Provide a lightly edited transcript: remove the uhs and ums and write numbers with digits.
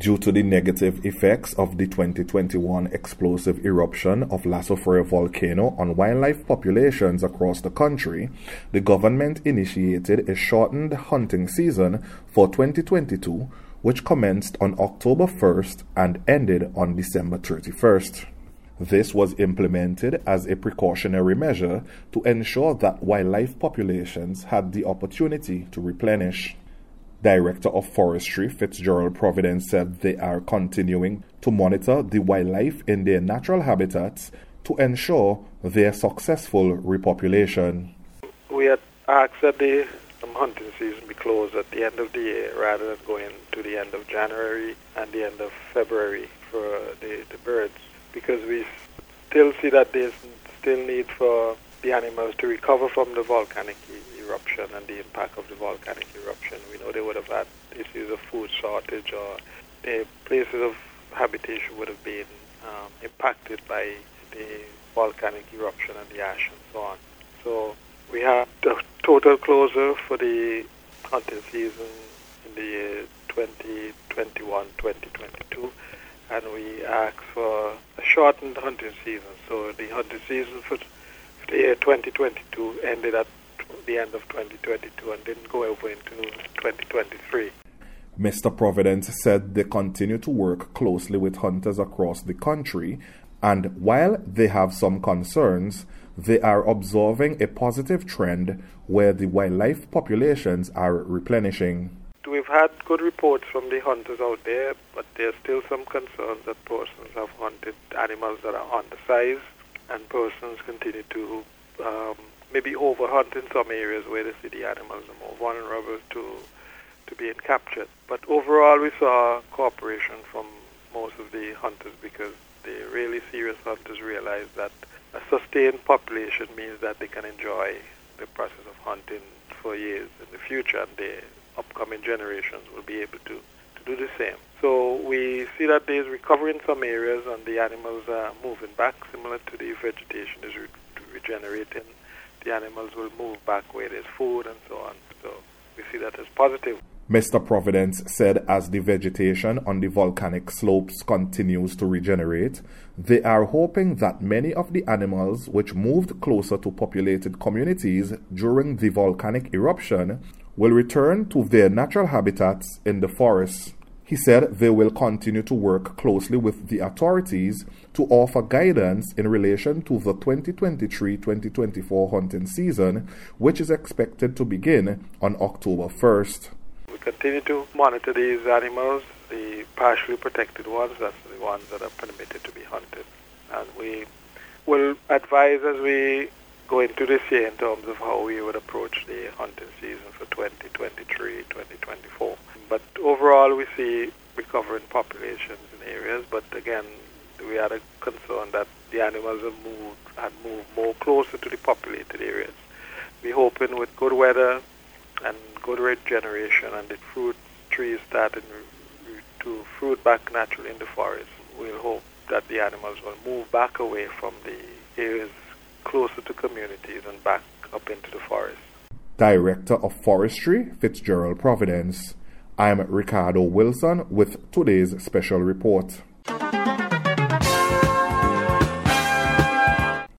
Due to the negative effects of the 2021 explosive eruption of La Soufrière volcano on wildlife populations across the country, the government initiated a shortened hunting season for 2022, which commenced on October 1st and ended on December 31st. This was implemented as a precautionary measure to ensure that wildlife populations had the opportunity to replenish. Director of Forestry Fitzgerald Providence said they are continuing to monitor the wildlife in their natural habitats to ensure their successful repopulation. We had asked that the hunting season be closed at the end of the year rather than going to the end of January and the end of February for the birds, because we still see that there's still need for the animals to recover from the volcanic eruption and the impact of the volcanic eruption. We know they would have had issues of food shortage, or the places of habitation would have been impacted by the volcanic eruption and the ash and so on. So we have the total closure for the hunting season in the year 2021-2022, and we ask for a shortened hunting season. So the hunting season for the year 2022 ended at the end of 2022 and didn't go over into 2023. Mr. Providence said they continue to work closely with hunters across the country, and while they have some concerns, they are observing a positive trend where the wildlife populations are replenishing. We've had good reports from the hunters out there, but there's still some concerns that persons have hunted animals that are undersized, and persons continue to maybe overhunt in some areas where they see the animals are more vulnerable to being captured. But overall, we saw cooperation from most of the hunters, because the really serious hunters realize that a sustained population means that they can enjoy the process of hunting for years in the future, and the upcoming generations will be able to do the same. So we see that there's recovery in some areas, and the animals are moving back, similar to the vegetation is regenerating. The animals will move back where there's food and so on. So we see that as positive. Mr. Providence said as the vegetation on the volcanic slopes continues to regenerate, they are hoping that many of the animals which moved closer to populated communities during the volcanic eruption will return to their natural habitats in the forests. He said they will continue to work closely with the authorities to offer guidance in relation to the 2023-2024 hunting season, which is expected to begin on October 1st. We continue to monitor these animals, the partially protected ones, that's the ones that are permitted to be hunted. And we will advise as we go into this year in terms of how we would approach the hunting season for 2023-2024. But overall, we see recovering populations in areas, but again, we had a concern that the animals had moved more closer to the populated areas. We're hoping with good weather and good regeneration and the fruit trees starting to fruit back naturally in the forest, we'll hope that the animals will move back away from the areas closer to communities and back up into the forest. Director of Forestry Fitzgerald Providence. I'm Ricardo Wilson with today's special report.